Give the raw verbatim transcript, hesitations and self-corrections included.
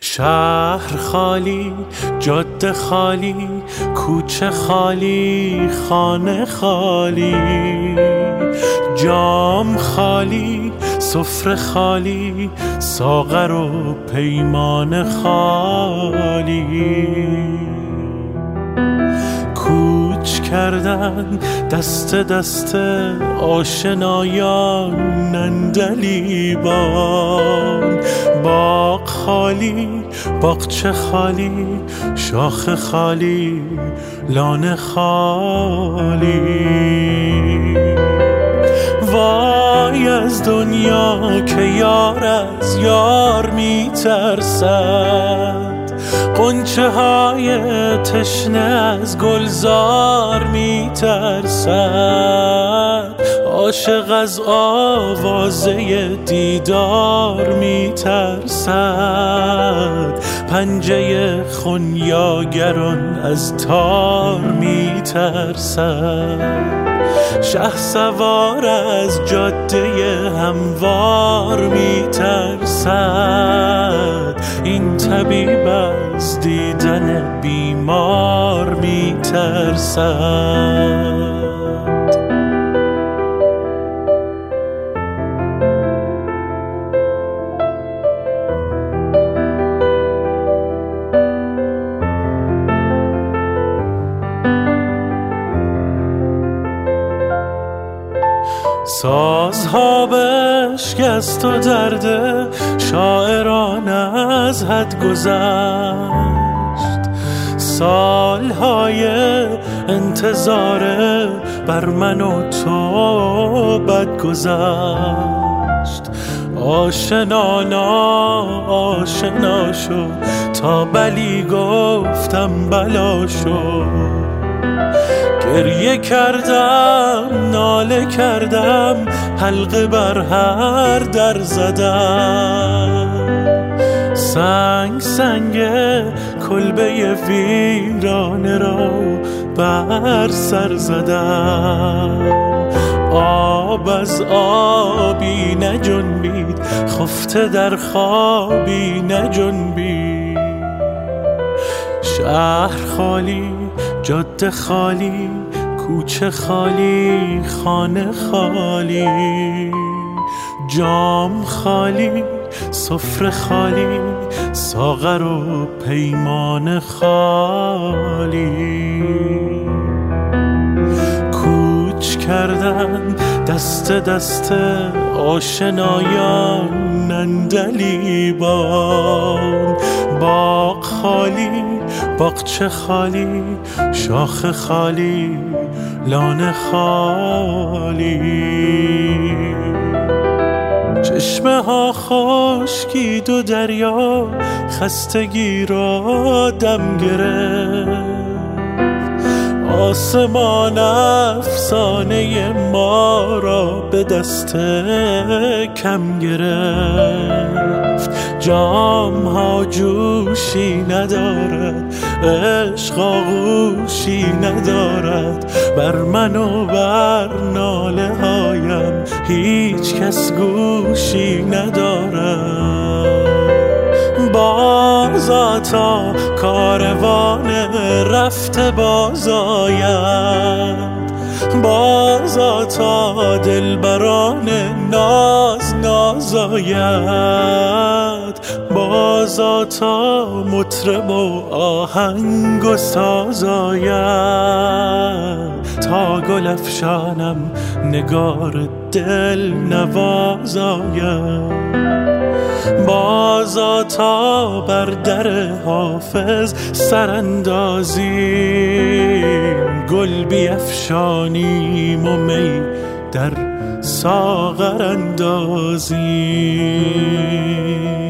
شهر خالی، جاده خالی، کوچه خالی، خانه خالی، جام خالی، سفره خالی، ساغر و پیمان خالی. کوچ کردن دست دست آشنایان نندلیبان. باغ خالی، باغچه خالی، شاخ خالی، لانه خالی. وای از دنیا که یار از یار می ترسد، غنچه های تشنه از گلزار می ترسد، عاشق از آوازه دیدار می ترسد، پنجه خونیاگران از تار می ترسد. شه سوار از جاده هموار می ترسد، این طبیب از دیدن بیمار می ترسد. سازها بشکست و درد شاعران از حد گذشت، سالهای انتظار بر من و تو بد گذشت. آشنانا آشنا شو تا بلی گفتم بلا شو، گریه کردم ناله کردم حلقه بر هر در زدم، سنگ سنگ کلبه ویرانه را بر سر زدم. آب از آبی نجنبید، خفته در خوابی نجنبید. شهر خالی، جاده خالی، کوچه خالی، خانه خالی، جام خالی، سفره خالی، ساغر و پیمان خالی. کوچ کردن دست دست آشنایان نندلیبان. باغ خالی، باغچه خالی، شاخ خالی، لانه خالی. چشمه ها خشکید و دریا خستگی را دم گرفت، آسمان افسانه ما را به دست کم گرفت. جام ها جوشی ندارد، عشق آغوشی ندارد، بر من و بر ناله هایم هیچ کس گوشی ندارد. بازا تا کاروان رفته باز آید، بازا تا دلبران ناز ناز آید، بازا تا مطرب و آهنگ و ساز آید، تا گل افشانم نگار دل نواز آید، بازا تا بر در حافظ سراندازیم، گل بیفشانیم و می در ساغر اندازیم.